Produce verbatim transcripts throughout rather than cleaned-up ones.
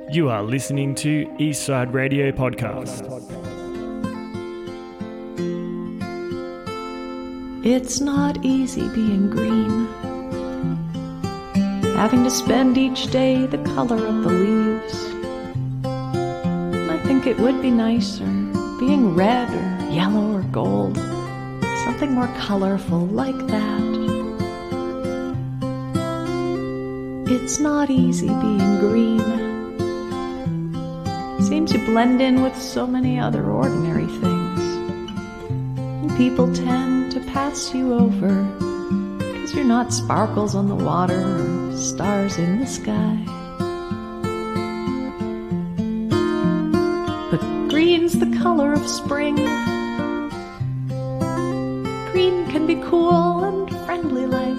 You are listening to Eastside Radio Podcast. It's not easy being green, having to spend each day the color of the leaves. I think it would be nicer being red or yellow or gold, something more colorful like that. It's not easy being green. Seems you blend in with so many other ordinary things, and people tend to pass you over because you're not sparkles on the water or stars in the sky. But green's the color of spring. Green can be cool and friendly like.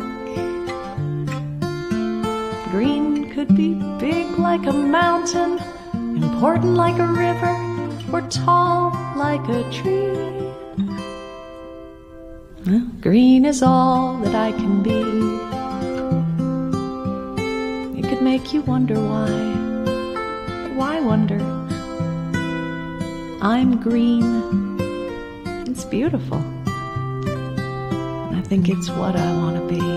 Green could be big like a mountain, important like a river, or tall like a tree. Well, green is all that I can be. It could make you wonder why. Why wonder? I'm green. It's beautiful. I think it's what I want to be.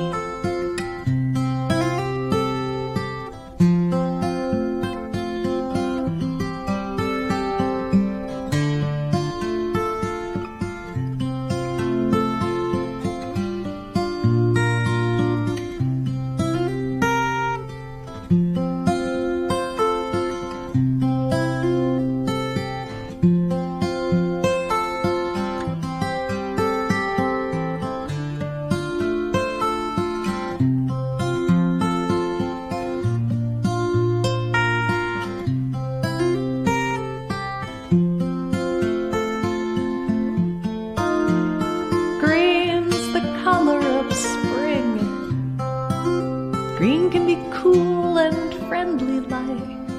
Green can be cool and friendly like.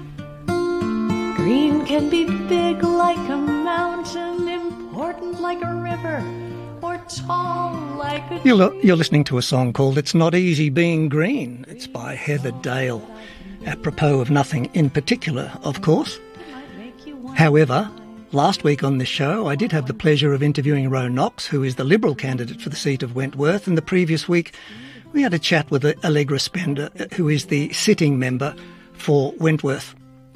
Green can be big like a mountain, important like a river, or tall like a tree. You're, you're listening to a song called It's Not Easy Being Green. It's by Heather Dale, apropos of nothing in particular, of course. However, last week on this show, I did have the pleasure of interviewing Ro Knox, who is the Liberal candidate for the seat of Wentworth, and the previous week we had a chat with Allegra Spender, who is the sitting member for Wentworth.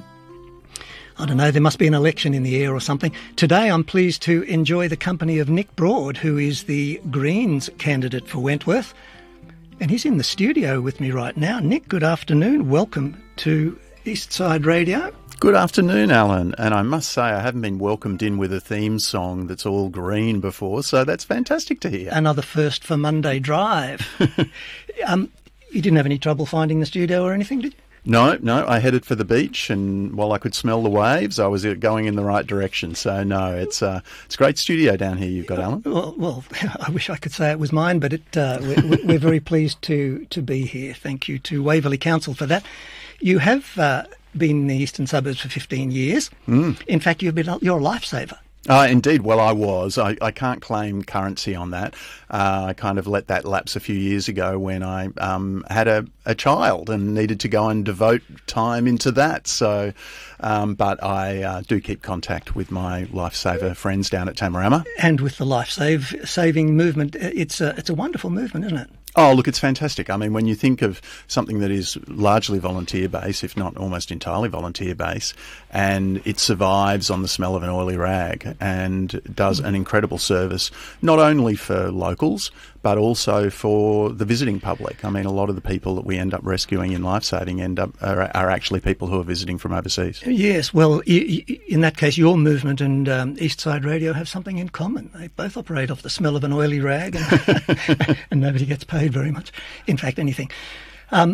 I don't know, there must be an election in the air or something. Today I'm pleased to enjoy the company of Nick Broad, who is the Greens candidate for Wentworth. And he's in the studio with me right now. Nick, good afternoon. Welcome to Eastside Radio. Good afternoon, Alan. And I must say I haven't been welcomed in with a theme song that's all green before, so that's fantastic to hear. Another first for Monday Drive. um, you didn't have any trouble finding the studio or anything, did you? No, no, I headed for the beach, and while I could smell the waves, I was going in the right direction. So, no, it's uh, it's a great studio down here you've got, Alan. Well, well I wish I could say it was mine, but it, uh, we're, we're very pleased to, to be here. Thank you to Waverley Council for that. You have uh, been in the eastern suburbs for fifteen years. Mm. In fact, you've been you're a lifesaver. Uh, indeed. Well, I was. I, I can't claim currency on that. Uh, I kind of let that lapse a few years ago when I um, had a, a child and needed to go and devote time into that. So, um, but I uh, do keep contact with my lifesaver friends down at Tamarama. And with the life-saving movement, it's a, it's a wonderful movement, isn't it? Oh, look, it's fantastic. I mean, when you think of something that is largely volunteer-based, if not almost entirely volunteer-based, and it survives on the smell of an oily rag and does an incredible service, not only for locals, but also for the visiting public. I mean, a lot of the people that we end up rescuing in lifesaving end up are, are actually people who are visiting from overseas. Yes, well, you, you, in that case, your movement and um, Eastside Radio have something in common. They both operate off the smell of an oily rag, and, and nobody gets paid very much. In fact, anything. Um,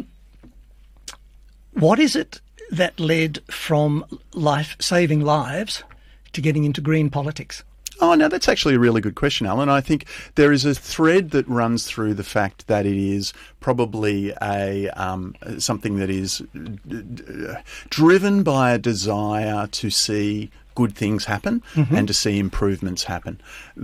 what is it that led from life saving lives to getting into green politics? Oh, no, that's actually a really good question, Alan. I think there is a thread that runs through the fact that it is probably a um, something that is d- d- driven by a desire to see good things happen mm-hmm. and to see improvements happen.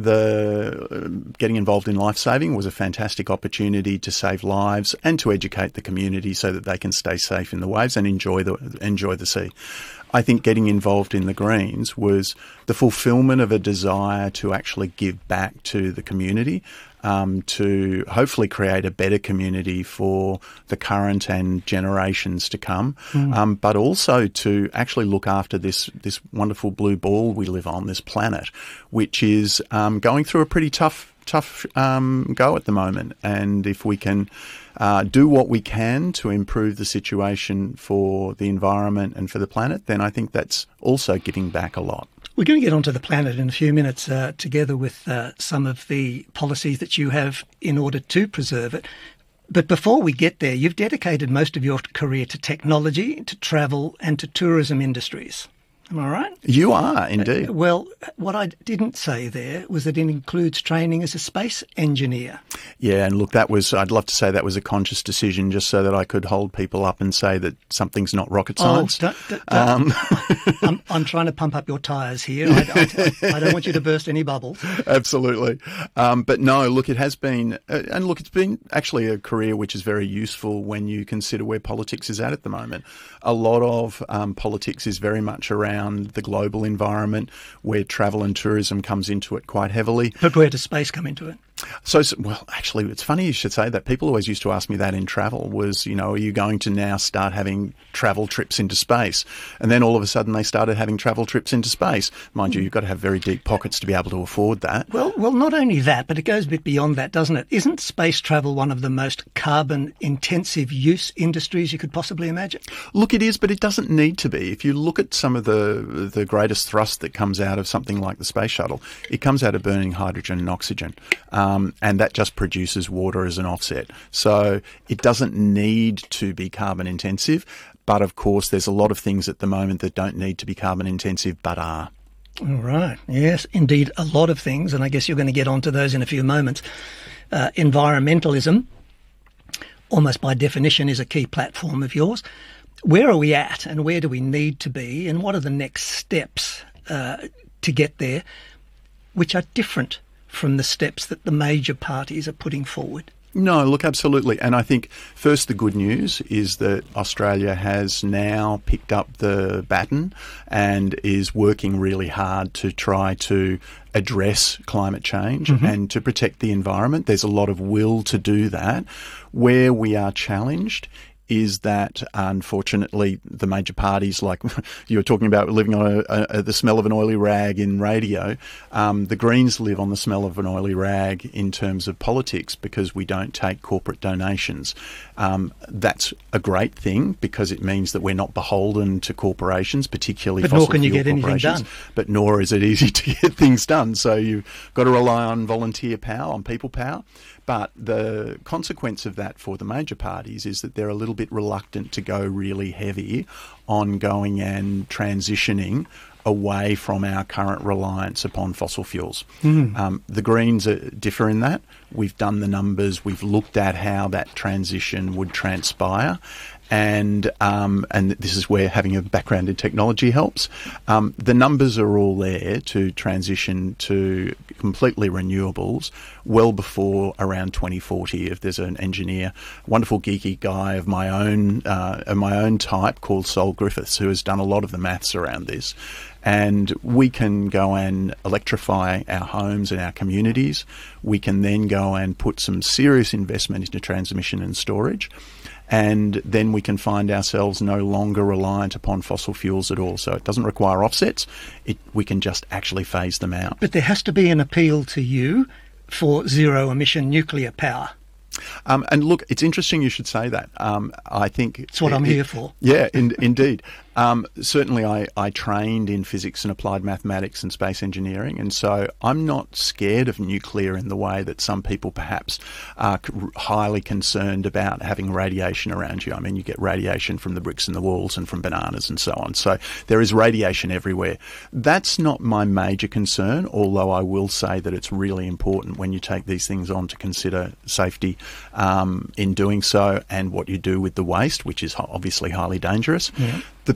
The uh, getting involved in life saving was a fantastic opportunity to save lives and to educate the community so that they can stay safe in the waves and enjoy the enjoy the sea. I think getting involved in the Greens was the fulfilment of a desire to actually give back to the community, um, to hopefully create a better community for the current and generations to come, mm. um, but also to actually look after this this wonderful blue ball we live on, this planet, which is um, going through a pretty tough tough um, go at the moment. And if we can uh, do what we can to improve the situation for the environment and for the planet, then I think that's also giving back a lot. We're going to get onto the planet in a few minutes, uh, together with uh, some of the policies that you have in order to preserve it. But before we get there, you've dedicated most of your career to technology, to travel and to tourism industries. Am I right? You are, indeed. Uh, well, what I didn't say there was that it includes training as a space engineer. Yeah, and look, that was, I'd love to say that was a conscious decision just so that I could hold people up and say that something's not rocket science. Oh, don't, don't, um. I'm, I'm trying to pump up your tyres here. I, I, I don't want you to burst any bubbles. Absolutely. Um, but no, look, it has been, uh, and look, it's been actually a career which is very useful when you consider where politics is at at the moment. A lot of um, politics is very much around the global environment where travel and tourism comes into it quite heavily. But where does space come into it? So, well, actually, it's funny you should say that. People always used to ask me that in travel was, you know, are you going to now start having travel trips into space? And then all of a sudden they started having travel trips into space. Mind you, you've got to have very deep pockets to be able to afford that. Well, well, not only that, but it goes a bit beyond that, doesn't it? Isn't space travel one of the most carbon-intensive use industries you could possibly imagine? Look, it is, but it doesn't need to be. If you look at some of the the greatest thrust that comes out of something like the space shuttle, it comes out of burning hydrogen and oxygen. Um, and that just produces water as an offset. So it doesn't need to be carbon intensive. But of course, there's a lot of things at the moment that don't need to be carbon intensive but are. All right. Yes, indeed, a lot of things. And I guess you're going to get onto those in a few moments. Uh, environmentalism, almost by definition, is a key platform of yours. Where are we at and where do we need to be? And what are the next steps uh, to get there, which are different from the steps that the major parties are putting forward? No, look, absolutely. And I think first the good news is that Australia has now picked up the baton and is working really hard to try to address climate change mm-hmm. and to protect the environment. There's a lot of will to do that. Where we are challenged is that, unfortunately, the major parties, like you were talking about living on a, a, the smell of an oily rag in radio, um, the Greens live on the smell of an oily rag in terms of politics because we don't take corporate donations. Um, that's a great thing because it means that we're not beholden to corporations, particularly but fossil nor can you fuel get anything corporations. done. But nor is it easy to get things done. So you've got to rely on volunteer power, on people power. But the consequence of that for the major parties is that they're a little bit reluctant to go really heavy on going and transitioning away from our current reliance upon fossil fuels. Mm. Um, the Greens are, differ in that. We've done the numbers. We've looked at how that transition would transpire. And um, and this is where having a background in technology helps. Um, the numbers are all there to transition to completely renewables well before around twenty forty. If there's an engineer, wonderful geeky guy of my own uh, of my own type called Sol Griffiths, who has done a lot of the maths around this. And we can go and electrify our homes and our communities. We can then go and put some serious investment into transmission and storage. And then we can find ourselves no longer reliant upon fossil fuels at all. So it doesn't require offsets. It, we can just actually phase them out. But there has to be an appeal to you for zero-emission nuclear power. Um, and look, it's interesting you should say that. Um, I think... It's what it, I'm it, here for. Yeah, in, indeed. Um, certainly I, I trained in physics and applied mathematics and space engineering, and so I'm not scared of nuclear in the way that some people perhaps are highly concerned about having radiation around you. I mean, you get radiation from the bricks in the walls and from bananas and so on. So there is radiation everywhere. That's not my major concern, although I will say that it's really important when you take these things on to consider safety um, in doing so and what you do with the waste, which is obviously highly dangerous. Yeah. The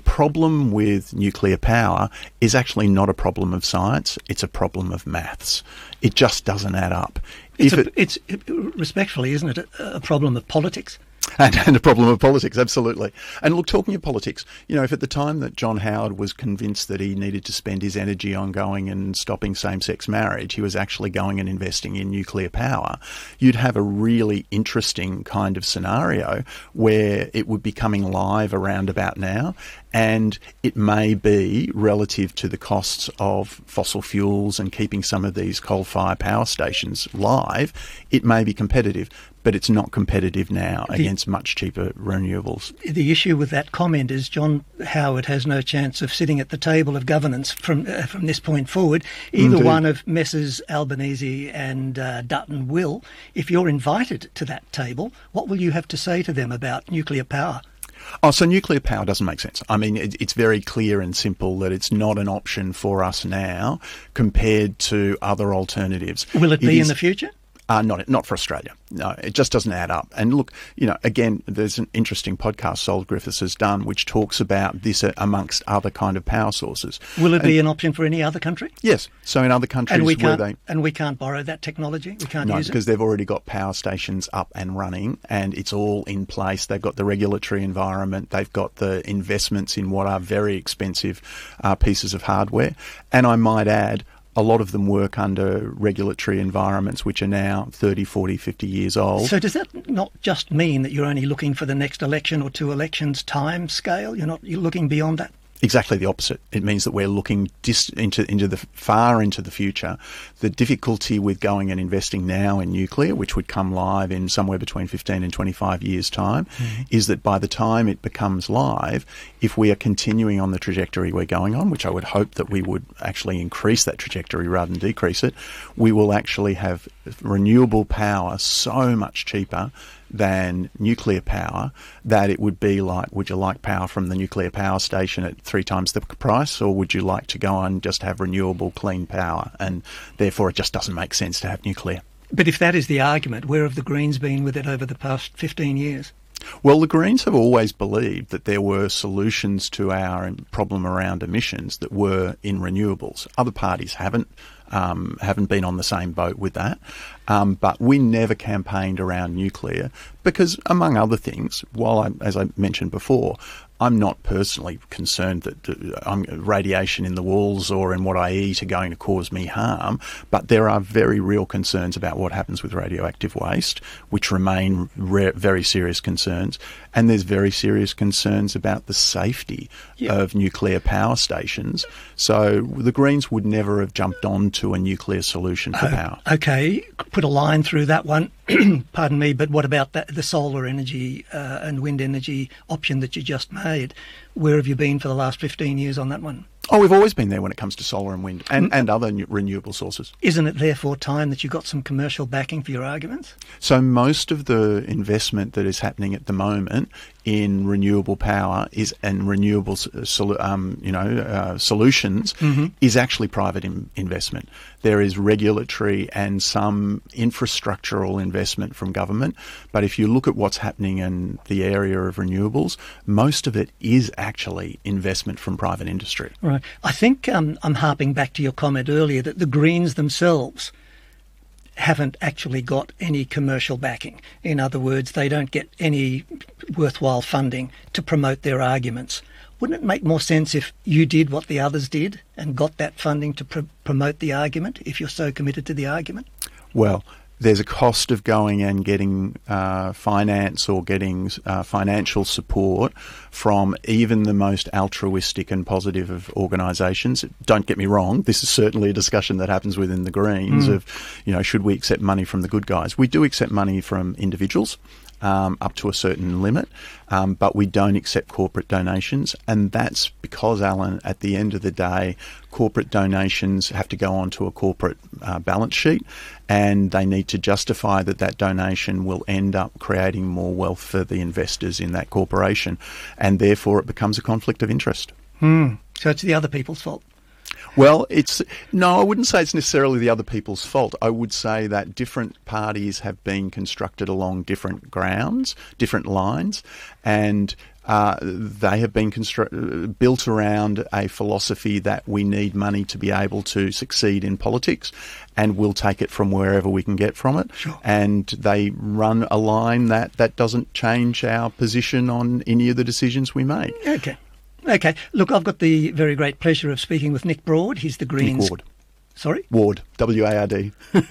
problem with nuclear power is actually not a problem of science, it's a problem of maths. It just doesn't add up. It's, If a, it, it's respectfully, isn't it, a, a problem of politics? And, and a problem of politics, absolutely. And look, talking of politics, you know, if at the time that John Howard was convinced that he needed to spend his energy on going and stopping same-sex marriage, he was actually going and investing in nuclear power, you'd have a really interesting kind of scenario where it would be coming live around about now, and it may be, relative to the costs of fossil fuels and keeping some of these coal-fired power stations live, it may be competitive. But it's not competitive now the, against much cheaper renewables. The issue with that comment is John Howard has no chance of sitting at the table of governance from uh, from this point forward. Either Indeed. one of Messrs Albanese and uh, Dutton will. If you're invited to that table, what will you have to say to them about nuclear power? Oh, so nuclear power doesn't make sense. I mean, it, it's very clear and simple that it's not an option for us now compared to other alternatives. Will it be is, in the future? Uh, not not for Australia. No, it just doesn't add up. And look, you know, again, there's an interesting podcast Sol Griffiths has done which talks about this uh, amongst other kind of power sources. Will it and, be an option for any other country? Yes. So in other countries and we where can't, they... And we can't borrow that technology? We can't No, use because it? they've already got power stations up and running and it's all in place. They've got the regulatory environment. They've got the investments in what are very expensive uh, pieces of hardware. And I might add, a lot of them work under regulatory environments which are now thirty, forty, fifty years old. So does that not just mean that you're only looking for the next election or two elections time scale? You're not you're looking beyond that? Exactly the opposite. It means that we're looking dis- into into the far into the future. The difficulty with going and investing now in nuclear, which would come live in somewhere between fifteen and twenty-five years' time, mm-hmm. is that by the time it becomes live, if we are continuing on the trajectory we're going on, which I would hope that we would actually increase that trajectory rather than decrease it, we will actually have renewable power so much cheaper than nuclear power that it would be like, would you like power from the nuclear power station at three times the price, or would you like to go and just have renewable clean power? And therefore it just doesn't make sense to have nuclear. But if that is the argument, where have the Greens been with it over the past fifteen years? Well, the Greens have always believed that there were solutions to our problem around emissions that were in renewables. Other parties haven't. Um, haven't been on the same boat with that. Um, but we never campaigned around nuclear because, among other things, while I, as I mentioned before, I'm not personally concerned that uh, um, radiation in the walls or in what I eat are going to cause me harm, but there are very real concerns about what happens with radioactive waste, which remain re- very serious concerns, and there's very serious concerns about the safety yeah. of nuclear power stations. So the Greens would never have jumped on to a nuclear solution for uh, power. Okay, put a line through that one. Pardon me, but what about that, the solar energy uh, and wind energy option that you just made? Where have you been for the last fifteen years on that one? Oh, we've always been there when it comes to solar and wind and, and other new renewable sources. Isn't it therefore time that you got some commercial backing for your arguments? So most of the investment that is happening at the moment in renewable power is and renewable um, you know uh, solutions mm-hmm. is actually private in, investment. There is regulatory and some infrastructural investment from government, but if you look at what's happening in the area of renewables, most of it is actually investment from private industry. Right. I think um, I'm harping back to your comment earlier that the Greens themselves haven't actually got any commercial backing. In other words, they don't get any worthwhile funding to promote their arguments. Wouldn't it make more sense if you did what the others did and got that funding to pr- promote the argument, if you're so committed to the argument? Well, there's a cost of going and getting uh, finance or getting uh, financial support from even the most altruistic and positive of organisations. Don't get me wrong, this is certainly a discussion that happens within the Greens mm. of, you know, should we accept money from the good guys? We do accept money from individuals. Um, up to a certain limit, um, but we don't accept corporate donations, and that's because, Alan, at the end of the day, corporate donations have to go onto a corporate uh, balance sheet, and they need to justify that that donation will end up creating more wealth for the investors in that corporation, and therefore it becomes a conflict of interest. Hmm. So it's the other people's fault. Well, it's no, I wouldn't say it's necessarily the other people's fault. I would say that different parties have been constructed along different grounds, different lines, and Uh, they have been constru- built around a philosophy that we need money to be able to succeed in politics, and we'll take it from wherever we can get from it. Sure. And they run a line that, that doesn't change our position on any of the decisions we make. Okay. Okay. Look, I've got the very great pleasure of speaking with Nick Broad. He's the Greens... Nick Ward. Sorry? Ward, W A R D.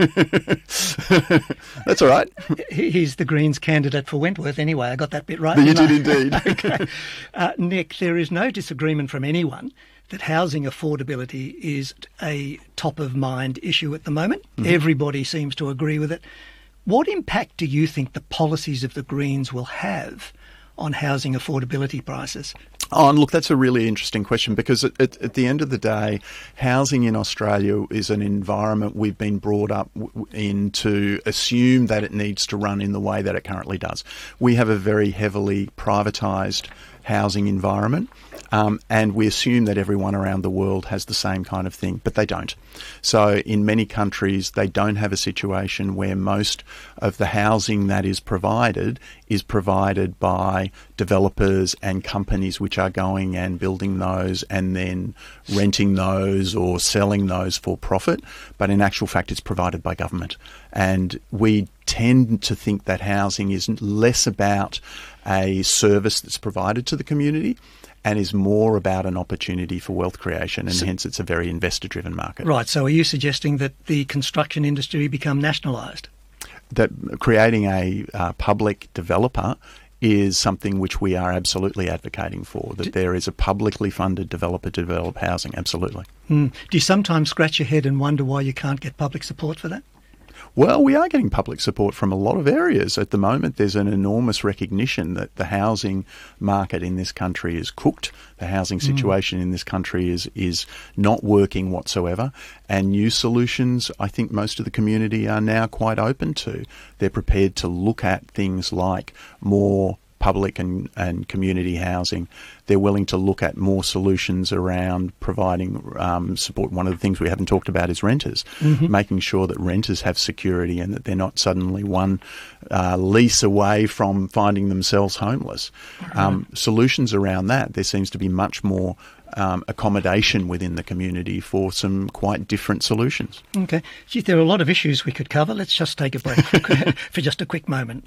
That's all right. He's the Greens candidate for Wentworth anyway. I got that bit right. You did indeed. Okay. Uh, Nick, there is no disagreement from anyone that housing affordability is a top-of-mind issue at the moment. Mm-hmm. Everybody seems to agree with it. What impact do you think the policies of the Greens will have on housing affordability prices? Oh, and look, that's a really interesting question, because at, at, at the end of the day, housing in Australia is an environment we've been brought up w- in to assume that it needs to run in the way that it currently does. We have a very heavily privatised housing environment. Um, and we assume that everyone around the world has the same kind of thing, but they don't. So in many countries, they don't have a situation where most of the housing that is provided is provided by developers and companies which are going and building those and then renting those or selling those for profit. But in actual fact, it's provided by government. And we tend to think that housing is less about a service that's provided to the community and is more about an opportunity for wealth creation, and so, hence it's a very investor-driven market. Right, so are you suggesting that the construction industry become nationalised? That creating a uh, public developer is something which we are absolutely advocating for, that there is a publicly funded developer to develop housing, absolutely. Mm. Do you sometimes scratch your head and wonder why you can't get public support for that? Well, we are getting public support from a lot of areas. At the moment, there's an enormous recognition that the housing market in this country is cooked. The housing situation mm. in this country is is not working whatsoever. And new solutions, I think most of the community are now quite open to. They're prepared to look at things like more public and, and community housing. They're willing to look at more solutions around providing um, support. One of the things we haven't talked about is renters, mm-hmm. making sure that renters have security and that they're not suddenly one uh, lease away from finding themselves homeless. Mm-hmm. Um, solutions around that, there seems to be much more um, accommodation within the community for some quite different solutions. Okay. Gee, there are a lot of issues we could cover. Let's just take a break for, for just a quick moment.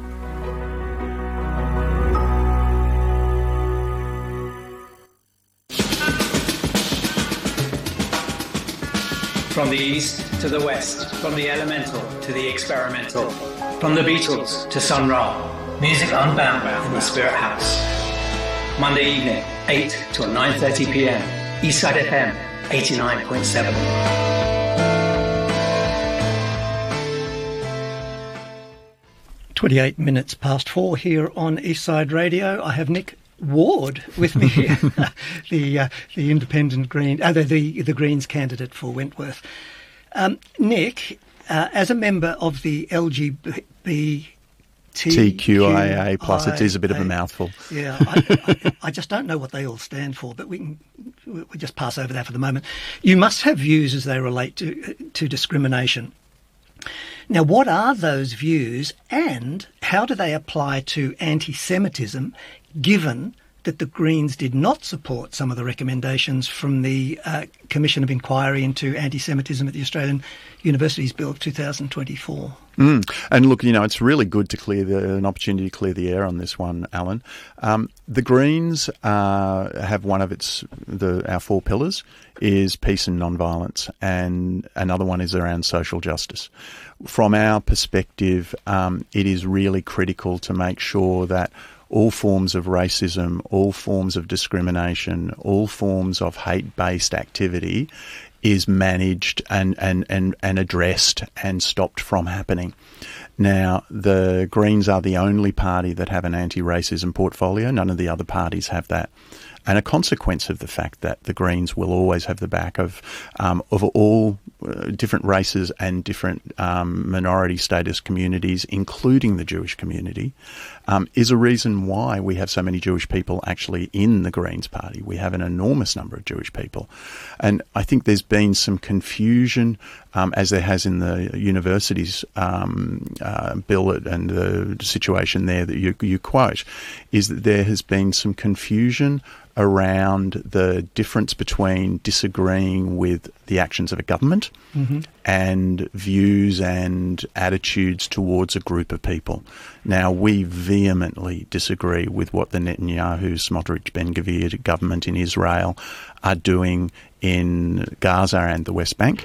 From the east to the west, from the elemental to the experimental, from the Beatles to Sun Ra, music unbound in the Spirit House. Monday evening, eight till nine thirty p.m. Eastside F M, eighty-nine point seven. twenty-eight minutes past four here on Eastside Radio. I have Nick Ward with me here, the uh, the independent Green, uh, the, the the Greens candidate for Wentworth. Um, Nick, uh, as a member of the L G B T Q I A plus, it is a bit of a mouthful. Yeah, I, I, I just don't know what they all stand for, but we can we just pass over that for the moment. You must have views as they relate to to discrimination. Now, what are those views, and how do they apply to anti-Semitism, given that the Greens did not support some of the recommendations from the uh, Commission of Inquiry into Anti-Semitism at the Australian Universities Bill of two thousand twenty-four? Mm. And look, you know, it's really good to clear the, an opportunity to clear the air on this one, Alan. Um, the Greens uh, have one of its, the, our four pillars is peace and non-violence, and another one is around social justice. From our perspective, um, it is really critical to make sure that all forms of racism, all forms of discrimination, all forms of hate-based activity is managed and, and, and, and addressed and stopped from happening. Now, the Greens are the only party that have an anti-racism portfolio. None of the other parties have that. And a consequence of the fact that the Greens will always have the back of um, of all uh, different races and different um, minority status communities, including the Jewish community, um, is a reason why we have so many Jewish people actually in the Greens party. We have an enormous number of Jewish people. And I think there's been some confusion, um, as there has in the universities um, uh, bill and the situation there that you, you quote, is that there has been some confusion around the difference between disagreeing with the actions of a government mm-hmm. and views and attitudes towards a group of people. Now, we vehemently disagree with what the Netanyahu, Smotrich, Ben-Gvir government in Israel are doing in Gaza and the West Bank,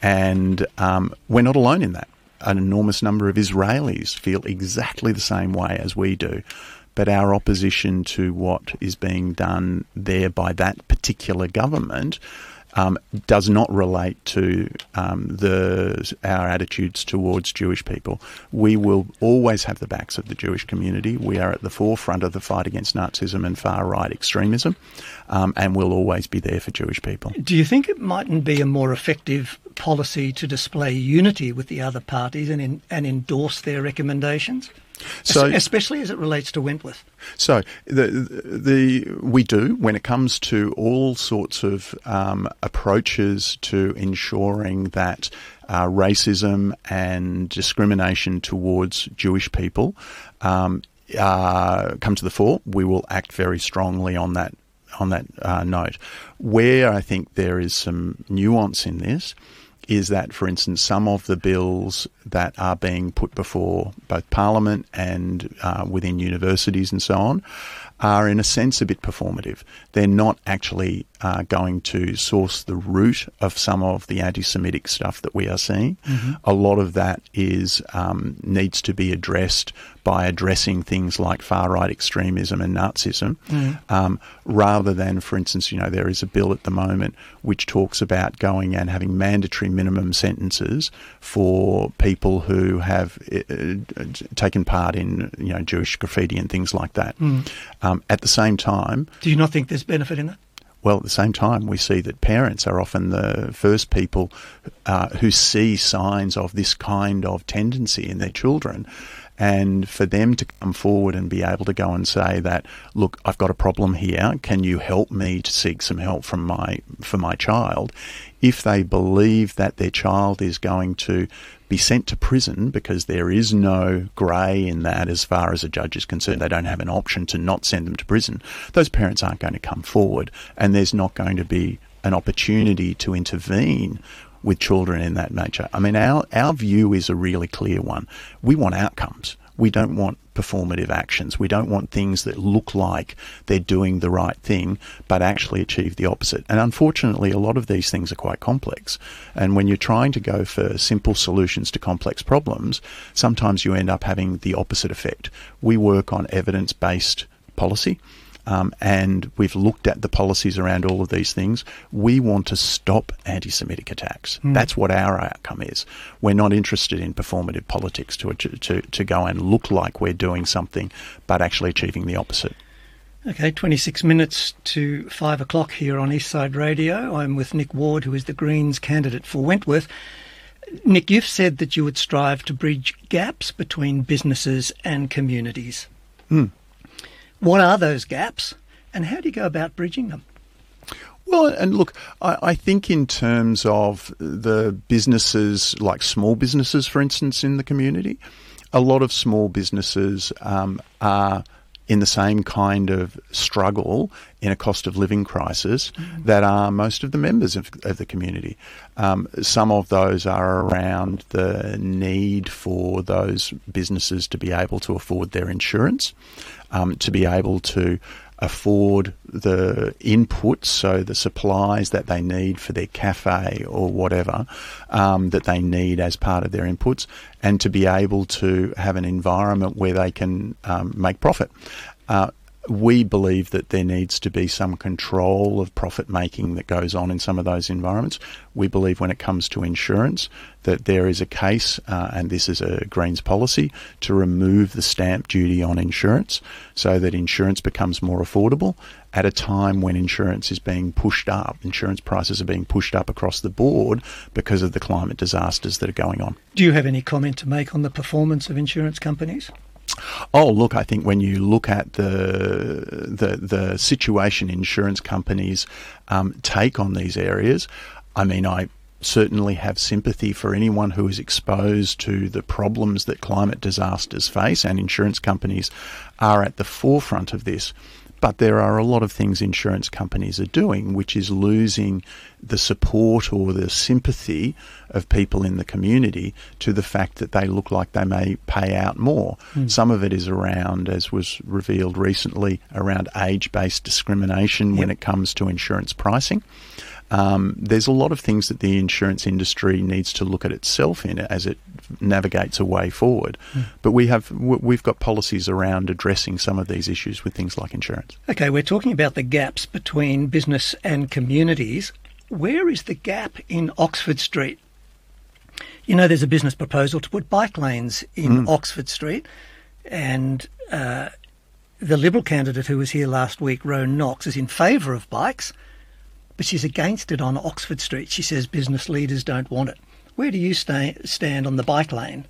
and um, we're not alone in that. An enormous number of Israelis feel exactly the same way as we do. But our opposition to what is being done there by that particular government um, does not relate to um, the our attitudes towards Jewish people. We will always have the backs of the Jewish community. We are at the forefront of the fight against Nazism and far-right extremism, um, and we'll always be there for Jewish people. Do you think it mightn't be a more effective policy to display unity with the other parties and in, and endorse their recommendations? So, especially as it relates to Wentworth. So the the we do when it comes to all sorts of um, approaches to ensuring that uh, racism and discrimination towards Jewish people um, uh, come to the fore. We will act very strongly on that on that uh, note. Where I think there is some nuance in this is that, for instance, some of the bills that are being put before both Parliament and uh, within universities and so on are in a sense a bit performative. They're not actually uh, going to source the root of some of the anti-Semitic stuff that we are seeing. Mm-hmm. A lot of that is um, needs to be addressed by addressing things like far-right extremism and Nazism, mm. um, rather than, for instance, you know, there is a bill at the moment which talks about going and having mandatory minimum sentences for people who have uh, taken part in, you know, Jewish graffiti and things like that. Mm. Um, at the same time... Do you not think there's benefit in that? Well, at the same time, we see that parents are often the first people uh, who see signs of this kind of tendency in their children. And for them to come forward and be able to go and say that, look, I've got a problem here. Can you help me to seek some help from my for my child? If they believe that their child is going to be sent to prison because there is no grey in that as far as a judge is concerned, they don't have an option to not send them to prison, those parents aren't going to come forward, and there's not going to be an opportunity to intervene with children in that nature. I mean, our, our view is a really clear one. We want outcomes. We don't want performative actions. We don't want things that look like they're doing the right thing but actually achieve the opposite. And unfortunately, a lot of these things are quite complex. And when you're trying to go for simple solutions to complex problems, sometimes you end up having the opposite effect. We work on evidence-based policy. Um, and we've looked at the policies around all of these things. We want to stop anti-Semitic attacks. Mm. That's what our outcome is. We're not interested in performative politics to, to, to go and look like we're doing something, but actually achieving the opposite. Okay, twenty-six minutes to five o'clock here on Eastside Radio. I'm with Nick Ward, who is the Greens candidate for Wentworth. Nick, you've said that you would strive to bridge gaps between businesses and communities. Mm. What are those gaps, and how do you go about bridging them? Well, and look, I, I think in terms of the businesses, like small businesses, for instance, in the community, a lot of small businesses um, are in the same kind of struggle in a cost of living crisis mm-hmm. that are most of the members of, of the community. Um, some of those are around the need for those businesses to be able to afford their insurance, um, to be able to afford the inputs, so the supplies that they need for their cafe or whatever um, that they need as part of their inputs, and to be able to have an environment where they can um, make profit. Uh, we believe that there needs to be some control of profit making that goes on in some of those environments. We believe when it comes to insurance that there is a case, uh, and this is a Greens policy, to remove the stamp duty on insurance so that insurance becomes more affordable at a time when insurance is being pushed up. Insurance prices are being pushed up across the board because of the climate disasters that are going on. Do you have any comment to make on the performance of insurance companies? Oh, look, I think when you look at the the, the situation insurance companies um, take on these areas, I mean, I certainly have sympathy for anyone who is exposed to the problems that climate disasters face, and insurance companies are at the forefront of this. But there are a lot of things insurance companies are doing, which is losing the support or the sympathy of people in the community to the fact that they look like they may pay out more. Mm. Some of it is around, as was revealed recently, around age-based discrimination yep. when it comes to insurance pricing. Um, there's a lot of things that the insurance industry needs to look at itself in as it navigates a way forward. Mm. But we have, we've got policies around addressing some of these issues with things like insurance. Okay, we're talking about the gaps between business and communities. Where is the gap in Oxford Street? You know, there's a business proposal to put bike lanes in mm. Oxford Street, and uh, the Liberal candidate who was here last week, Roan Knox, is in favour of bikes, but she's against it on Oxford Street. She says business leaders don't want it. Where do you stay, stand on the bike lane?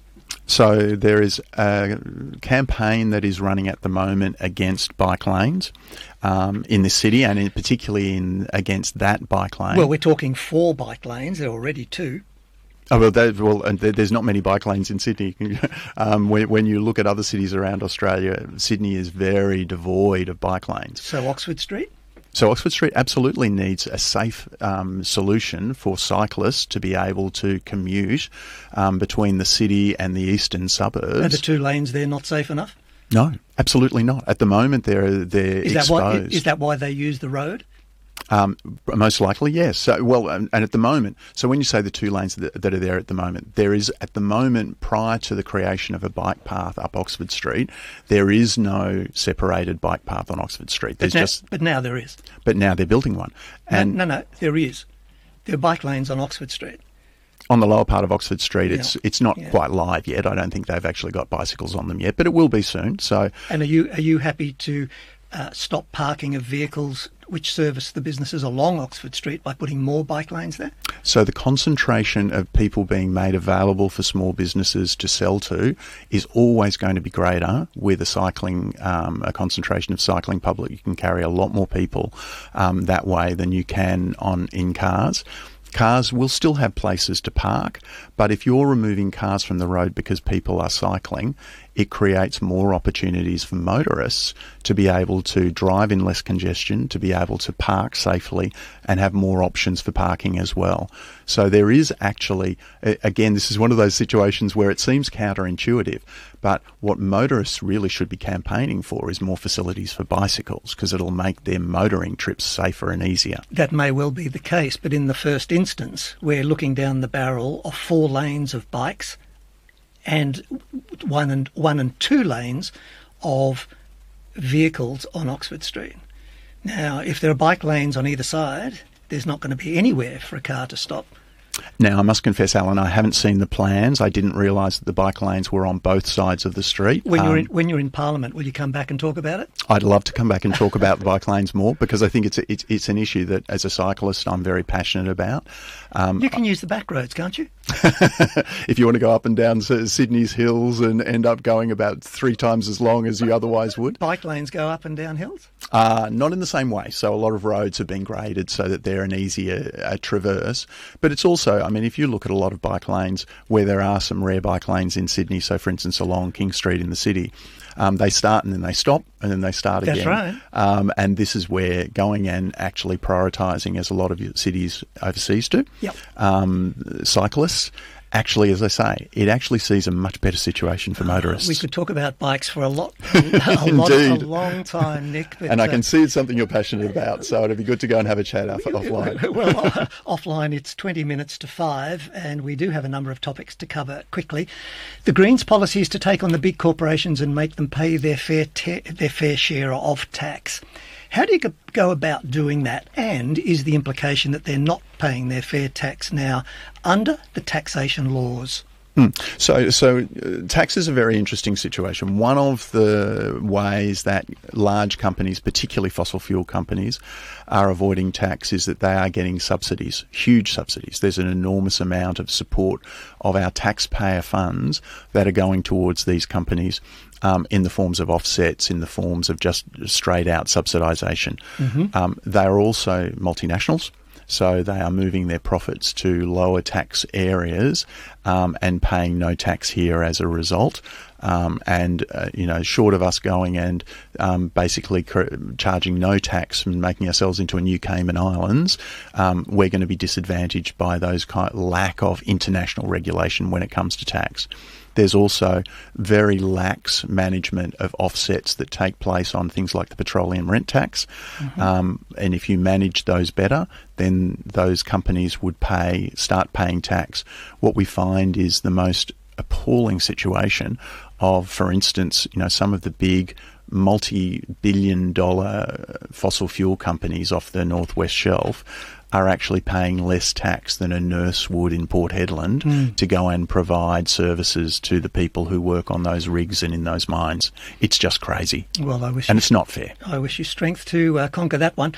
So there is a campaign that is running at the moment against bike lanes um, in the city, and in particularly in against that bike lane. Well, we're talking four bike lanes. There are already two. Oh, well, that, well, and there's not many bike lanes in Sydney. um, when, when you look at other cities around Australia, Sydney is very devoid of bike lanes. So Oxford Street? So Oxford Street absolutely needs a safe um, solution for cyclists to be able to commute um, between the city and the eastern suburbs. Are the two lanes there not safe enough? No, absolutely not. At the moment, they're they're is that exposed. Why, is that why they use the road? Um, most likely, yes. So, well, and, and at the moment, so when you say the two lanes that, that are there at the moment, there is at the moment, prior to the creation of a bike path up Oxford Street, there is no separated bike path on Oxford Street. There's but, now, just, but now there is. But now they're building one. And no, no, no, there is. There are bike lanes on Oxford Street. On the lower part of Oxford Street, yeah. it's it's not yeah. quite live yet. I don't think they've actually got bicycles on them yet, but it will be soon. So, and are you are you happy to uh, stop parking of vehicles which service the businesses along Oxford Street by putting more bike lanes there? So the concentration of people being made available for small businesses to sell to is always going to be greater with a cycling, um, a concentration of cycling public. You can carry a lot more people um, that way than you can on in cars. Cars will still have places to park, but if you're removing cars from the road because people are cycling, it creates more opportunities for motorists to be able to drive in less congestion, to be able to park safely and have more options for parking as well. So there is actually, again, this is one of those situations where it seems counterintuitive, but what motorists really should be campaigning for is more facilities for bicycles, because it'll make their motoring trips safer and easier. That may well be the case, but in the first instance, we're looking down the barrel of four lanes of bikes and one and one and two lanes of vehicles on Oxford Street. Now, if there are bike lanes on either side, there's not going to be anywhere for a car to stop. Now, I must confess, Alan, I haven't seen the plans. I didn't realise that the bike lanes were on both sides of the street. When um, you're in, when you're in Parliament, will you come back and talk about it? I'd love to come back and talk about the bike lanes more, because I think it's a, it's, it's an issue that, as a cyclist, I'm very passionate about. Um, you can use the back roads, can't you? If you want to go up and down Sydney's hills and end up going about three times as long as you otherwise would. Bike lanes go up and down hills? Uh, not in the same way. So a lot of roads have been graded so that they're an easier uh, traverse. But it's also, I mean, if you look at a lot of bike lanes where there are some rare bike lanes in Sydney, so for instance along King Street in the city, um, they start and then they stop and then they start That's again. That's right. Um, and this is where going and actually prioritising, as a lot of cities overseas do, yep. um, cyclists. Actually, as I say, it actually sees a much better situation for motorists. We could talk about bikes for a lot, a, lot a long time, Nick. But, and I can uh, see it's something you're passionate about, so it'd be good to go and have a chat off, offline. Well, uh, offline, it's twenty minutes to five, and we do have a number of topics to cover quickly. The Greens' policy is to take on the big corporations and make them pay their fair te- their fair share of tax. How do you go about doing that? And is the implication that they're not paying their fair tax now under the taxation laws? Mm. So, so uh, tax is a very interesting situation. One of the ways that large companies, particularly fossil fuel companies, are avoiding tax is that they are getting subsidies, huge subsidies. There's an enormous amount of support of our taxpayer funds that are going towards these companies. Um, in the forms of offsets, in the forms of just straight out subsidisation. Mm-hmm. Um, they are also multinationals. So they are moving their profits to lower tax areas um, and paying no tax here as a result. Um, and, uh, you know, short of us going and um, basically cr- charging no tax and making ourselves into a new Cayman Islands, um, we're going to be disadvantaged by those kind of lack of international regulation when it comes to tax. There's also very lax management of offsets that take place on things like the petroleum rent tax. Mm-hmm. Um, and if you manage those better, then those companies would pay, start paying tax. What we find is the most appalling situation of, for instance, you know, some of the big multi-billion dollar fossil fuel companies off the Northwest Shelf are actually paying less tax than a nurse would in Port Hedland mm. to go and provide services to the people who work on those rigs and in those mines. It's just crazy. Well, I wish and you, it's not fair. I wish you strength to uh, conquer that one.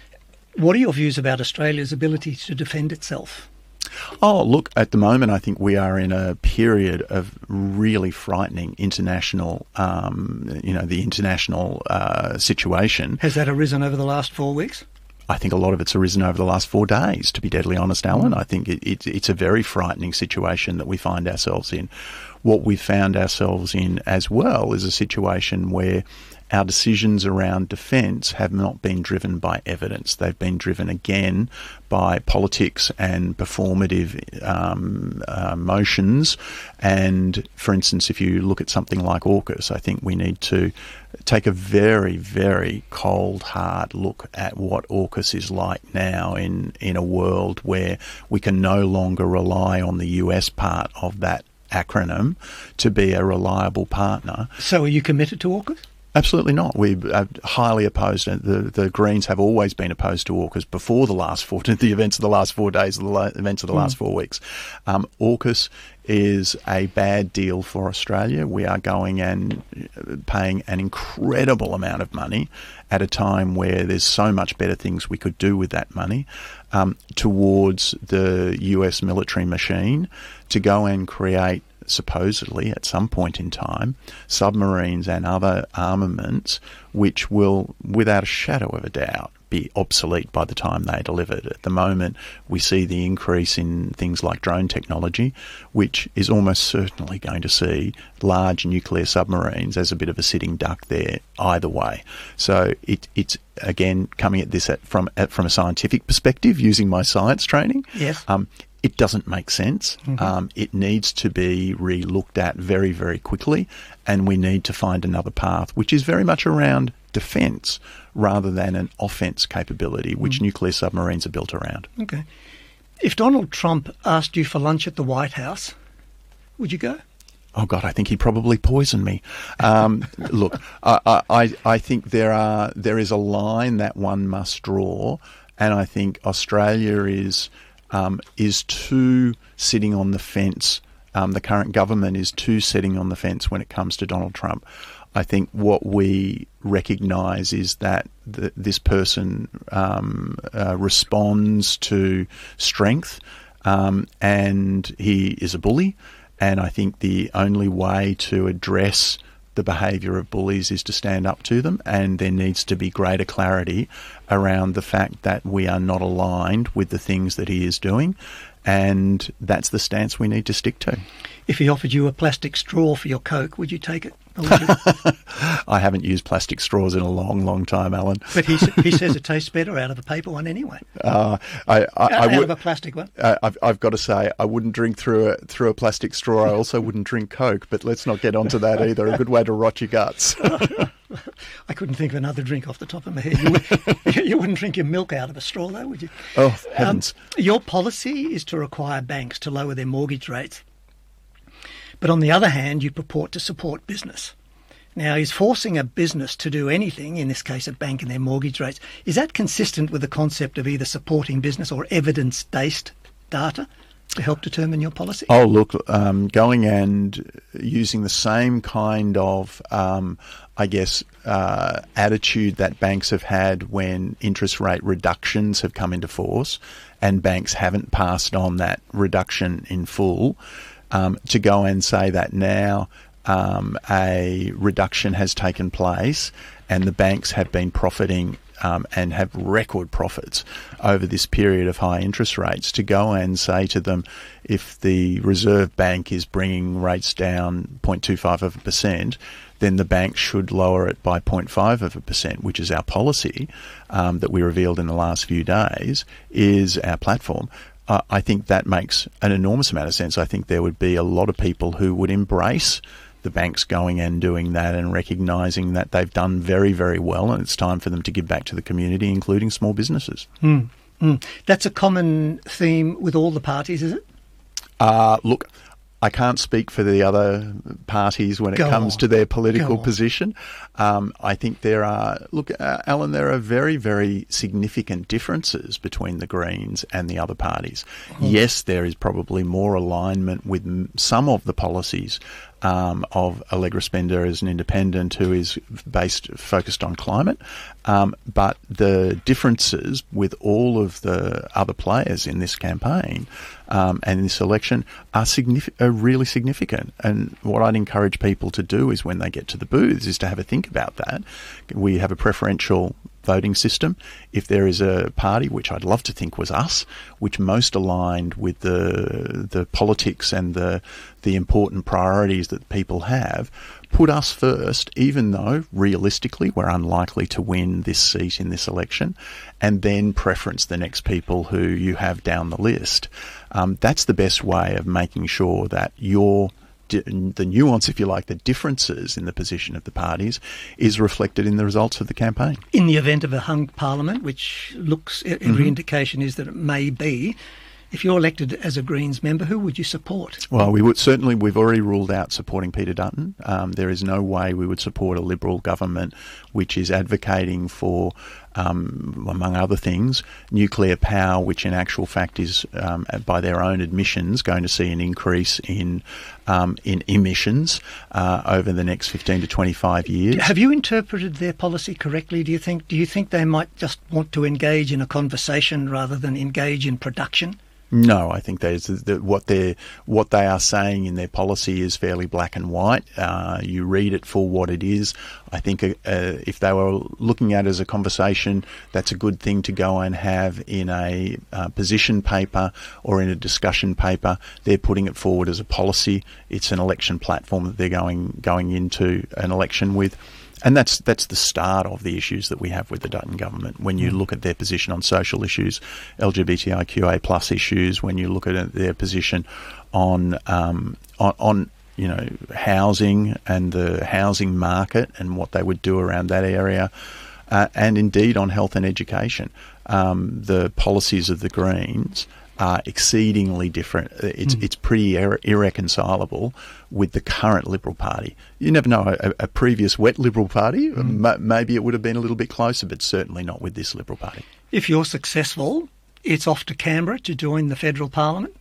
What are your views about Australia's ability to defend itself? Oh, look, at the moment, I think we are in a period of really frightening international, um, you know, the international uh, situation. Has that arisen over the last four weeks? I think a lot of it's arisen over the last four days, to be deadly honest, Alan. I think it, it, it's a very frightening situation that we find ourselves in. What we've found ourselves in as well is a situation where our decisions around defence have not been driven by evidence. They've been driven again by politics and performative um, uh, motions. And, for instance, if you look at something like AUKUS, I think we need to take a very, very cold, hard look at what AUKUS is like now in, in a world where we can no longer rely on the U S part of that acronym to be a reliable partner. So are you committed to AUKUS? Absolutely not. We are highly opposed. The the Greens have always been opposed to AUKUS before the last four, the events of the last four days, the la- events of the mm. last four weeks. Um, AUKUS is a bad deal for Australia. We are going and paying an incredible amount of money at a time where there's so much better things we could do with that money um, towards the U S military machine to go and create, supposedly at some point in time, submarines and other armaments which will, without a shadow of a doubt, be obsolete by the time they are delivered. At the moment, we see the increase in things like drone technology, which is almost certainly going to see large nuclear submarines as a bit of a sitting duck there either way. So it, it's, again, coming at this at, from at, from a scientific perspective, using my science training. Yes. Um, It doesn't make sense. Mm-hmm. Um, it needs to be re-looked at very, very quickly, and we need to find another path, which is very much around defence rather than an offence capability, which mm. nuclear submarines are built around. Okay. If Donald Trump asked you for lunch at the White House, would you go? Oh, God, I think he'd probably poison me. Um, look, I, I, I think there are there is a line that one must draw, and I think Australia is... Um, is too sitting on the fence. Um, the current government is too sitting on the fence when it comes to Donald Trump. I think what we recognise is that the, this person um, uh, responds to strength um, and he is a bully. And I think the only way to address the behaviour of bullies is to stand up to them, and there needs to be greater clarity around the fact that we are not aligned with the things that he is doing, and that's the stance we need to stick to. If he offered you a plastic straw for your Coke, would you take it? Or would you... I haven't used plastic straws in a long, long time, Alan. But he he says it tastes better out of a paper one anyway. Uh, I, I, out, I would, out of a plastic one. Uh, I've, I've got to say, I wouldn't drink through a through a plastic straw. I also wouldn't drink Coke, but let's not get onto that either. A good way to rot your guts. I couldn't think of another drink off the top of my head. You, would, you wouldn't drink your milk out of a straw, though, would you? Oh, heavens. Um, your policy is to require banks to lower their mortgage rates. But on the other hand, you purport to support business. Now, is forcing a business to do anything, in this case a bank and their mortgage rates, is that consistent with the concept of either supporting business or evidence-based data to help determine your policy? Oh, look, um, going and using the same kind of, um, I guess, uh, attitude that banks have had when interest rate reductions have come into force and banks haven't passed on that reduction in full, um, to go and say that now um, a reduction has taken place and the banks have been profiting um, and have record profits over this period of high interest rates, to go and say to them, if the Reserve Bank is bringing rates down zero point two five of a percent, then the bank should lower it by zero point five of a percent, which is our policy um, that we revealed in the last few days, is our platform. Uh, I think that makes an enormous amount of sense. I think there would be a lot of people who would embrace the banks going and doing that and recognising that they've done very, very well, and it's time for them to give back to the community, including small businesses. Mm, mm. That's a common theme with all the parties, is it? Uh, look, I can't speak for the other parties when it Go comes on. to their political Go on. position. Um, I think there are, look, uh, Alan, there are very, very significant differences between the Greens and the other parties. Mm. Yes, there is probably more alignment with m- some of the policies um, of Allegra Spender as an independent who is based, focused on climate. Um, but the differences with all of the other players in this campaign um, and in this election are, signifi- are really significant. And what I'd encourage people to do is, when they get to the booths, is to have a think about that. We have a preferential voting system. If there is a party, which I'd love to think was us, which most aligned with the the politics and the the important priorities that people have, put us first, even though realistically we're unlikely to win this seat in this election, and then preference the next people who you have down the list. Um, that's the best way of making sure that your the nuance, if you like, the differences in the position of the parties is reflected in the results of the campaign. In the event of a hung parliament, which looks, every mm-hmm. indication is that it may be, if you're elected as a Greens member, who would you support? Well, we would certainly, we've already ruled out supporting Peter Dutton. Um, there is no way we would support a Liberal government which is advocating for, um, among other things, nuclear power, which in actual fact is, um, by their own admissions, going to see an increase in um, in emissions uh, over the next fifteen to twenty-five years. Have you interpreted their policy correctly, do you think? Do you think they might just want to engage in a conversation rather than engage in production? No, I think there's the, what they what they are saying in their policy is fairly black and white. Uh, you read it for what it is. I think uh, if they were looking at it as a conversation, that's a good thing to go and have in a uh, position paper or in a discussion paper. They're putting it forward as a policy. It's an election platform that they're going going into an election with. And that's that's the start of the issues that we have with the Dutton government. When you look at their position on social issues, L G B T I Q A plus issues, when you look at their position on um, on, on you know housing and the housing market and what they would do around that area, uh, and indeed on health and education, um, the policies of the Greens are exceedingly different. It's mm. it's pretty ir- irreconcilable with the current Liberal Party. You never know, a, a previous wet Liberal Party, mm. m- maybe it would have been a little bit closer, but certainly not with this Liberal Party. If you're successful, it's off to Canberra to join the federal parliament.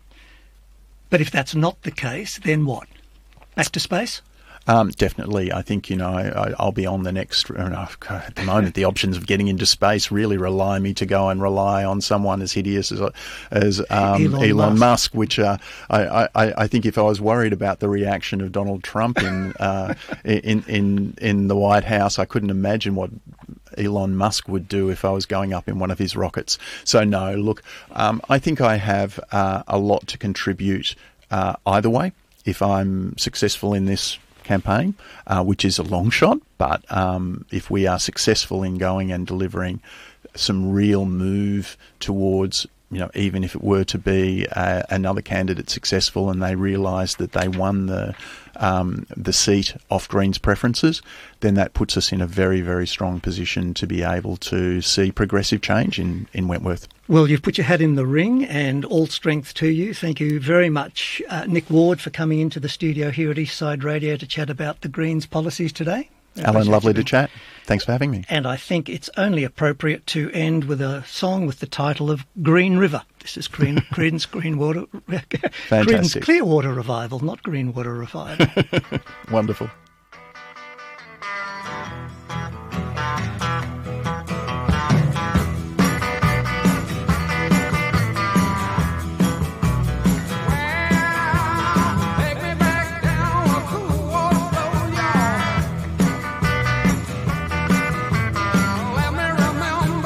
But if that's not the case, then what? Back to space? Um, definitely. I think, you know, I, I'll be on the next, you know, at the moment, the options of getting into space really rely me to go and rely on someone as hideous as, as um, Elon, Elon Musk, Musk which uh, I, I, I think if I was worried about the reaction of Donald Trump in, uh, in, in, in the White House, I couldn't imagine what Elon Musk would do if I was going up in one of his rockets. So no, look, um, I think I have uh, a lot to contribute uh, either way. If I'm successful in this campaign, uh, which is a long shot, but um, if we are successful in going and delivering some real move towards, you know, even if it were to be uh, another candidate successful and they realise that they won the um, the seat off Greens preferences, then that puts us in a very, very strong position to be able to see progressive change in, in Wentworth. Well, you've put your hat in the ring, and all strength to you. Thank you very much, uh, Nick Ward, for coming into the studio here at Eastside Radio to chat about the Greens policies today. Alan, lovely to chat. Thanks for having me. And I think it's only appropriate to end with a song with the title of Green River. This is Green, Creedence Greenwater, Creedence Clearwater Revival, not Greenwater Revival. Wonderful. Let me remember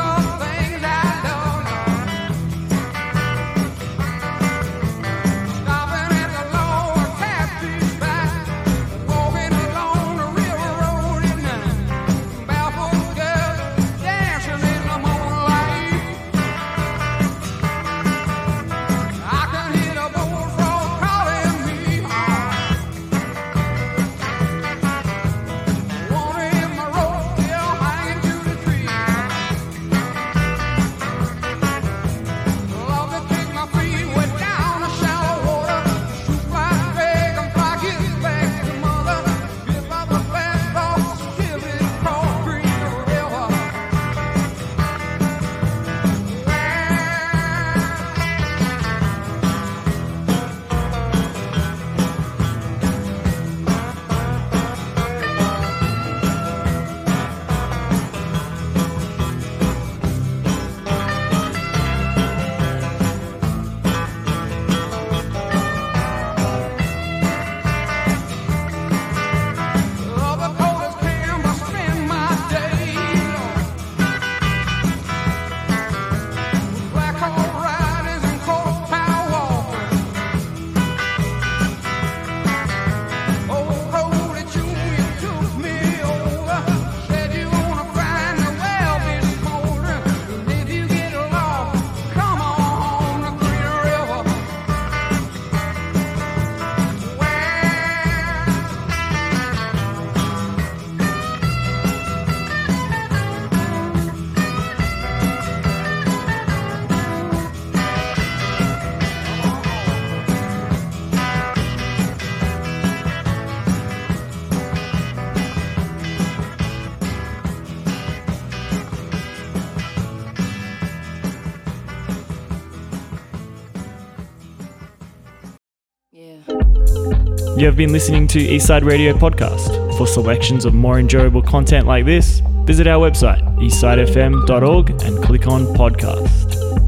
You have been listening to Eastside Radio Podcast. For selections of more enjoyable content like this, visit our website, eastside f m dot org, and click on Podcast.